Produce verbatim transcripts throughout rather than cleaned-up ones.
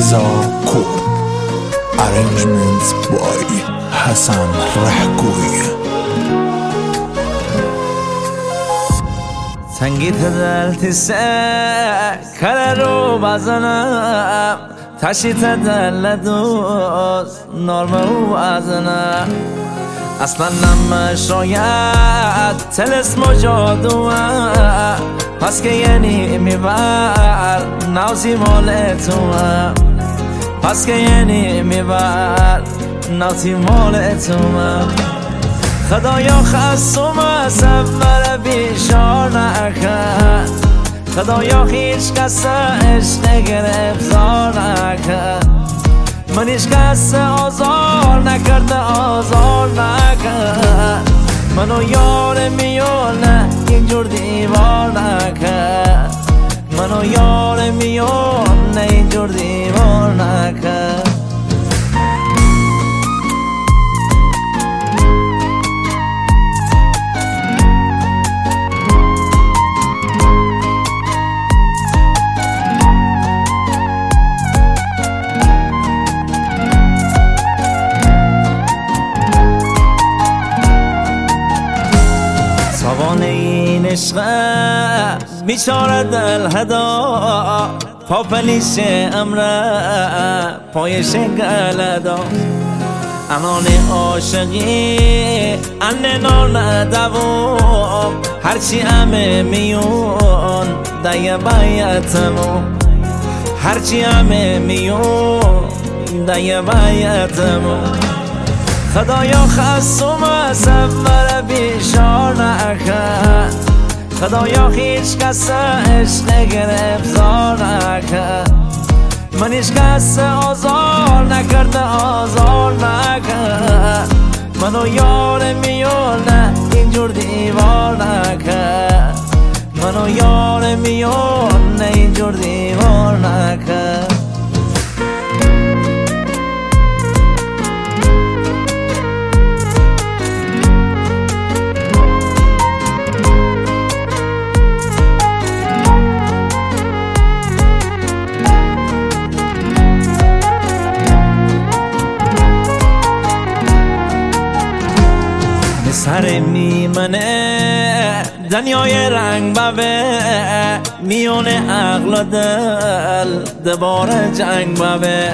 رضا کوب. Arrangements by حسن رحگوی. سنگیت دلتیسه کل رو بزنم تشیت دل دوست نرمه و ازنم اصلا نم شاید تلسم و جادوم پس که یعنی میبر نوزی مال توم پس که یعنی میبر نوزی مال توم خدایا خستم سفر بیشار نکن خدایا هیچ کس عشق گرفتار نکن من هیچ کس آزار نکرده آزار نکن منو یار میونه اینجور دیوار نکن منو یار میونه اینجور دیوار نکن سوانه این عشق بیچاره دل هدا پاپلیش امره پایش گلدا انان عاشقی انه نان دوام هرچی همه میون دیگه بایتمون هرچی همه میون دیگه بایتمون خدایا خستم سفر بیشار نکن خدایا هیچ کس عشق گرفتار نکن من هیچ کس آزار نکرده آزار نکن منو یار میونه اینجور دیوار نکن منو یار میونه اینجور دیوار نکن سر میمنه دنیای رنگ بوه میونه عقل و دل دوباره جنگ بوه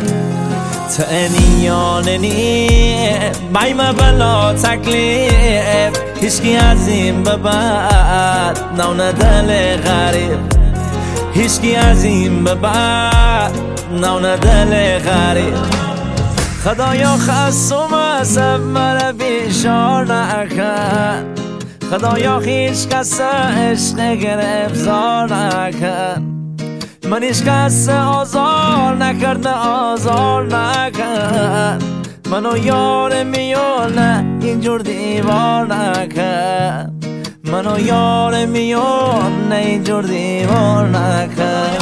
تنیاننی بایم بلا تکلیف هیچکی از این به بعد نون دل غریب هیچکی از این به بعد نون دل غریب خدایا خستم سفر بیشار نکن خدایا هیچ کس عشق گرفتار نکن من هیچ کس آزار نکرده آزار نکن منو یار میونه اینجور دیوار نکن منو یار میونه اینجور دیوار نکن